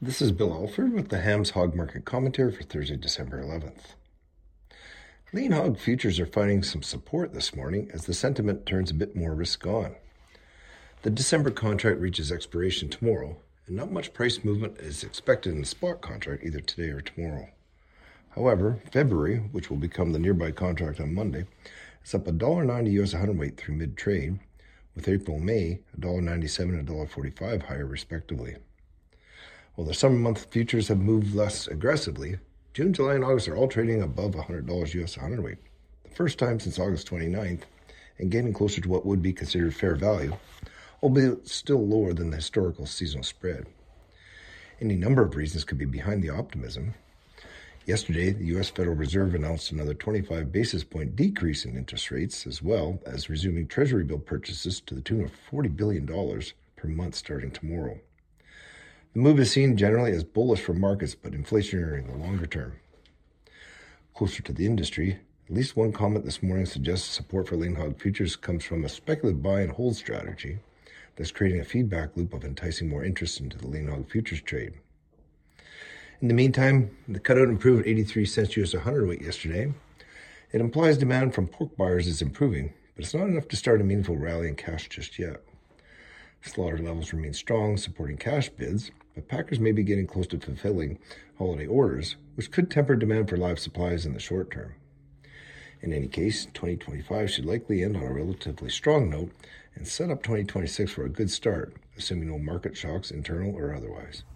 This is Bill Alford with the Hams Hog Market Commentary for Thursday, December 11th. Lean hog futures are finding some support this morning as the sentiment turns a bit more risk-on. The December contract reaches expiration tomorrow, and not much price movement is expected in the spot contract either today or tomorrow. However, February, which will become the nearby contract on Monday, is up $1.90 US a hundredweight through mid-trade, with April-May $1.97 and $1.45 higher respectively. While the summer month futures have moved less aggressively, June, July, and August are all trading above $100 US a hundredweight, the first time since August 29th, and getting closer to what would be considered fair value, albeit still lower than the historical seasonal spread. Any number of reasons could be behind the optimism. Yesterday, the U.S. Federal Reserve announced another 25 basis point decrease in interest rates, as well as resuming Treasury bill purchases to the tune of $40 billion per month starting tomorrow. The move is seen generally as bullish for markets, but inflationary in the longer term. Closer to the industry, at least one comment this morning suggests support for lean hog futures comes from a speculative buy and hold strategy that's creating a feedback loop of enticing more interest into the lean hog futures trade. In the meantime, the cutout improved 83 cents US a hundredweight yesterday. It implies demand from pork buyers is improving, but it's not enough to start a meaningful rally in cash just yet. Slaughter levels remain strong, supporting cash bids, but packers may be getting close to fulfilling holiday orders, which could temper demand for live supplies in the short term. In any case, 2025 should likely end on a relatively strong note and set up 2026 for a good start, assuming no market shocks, internal or otherwise.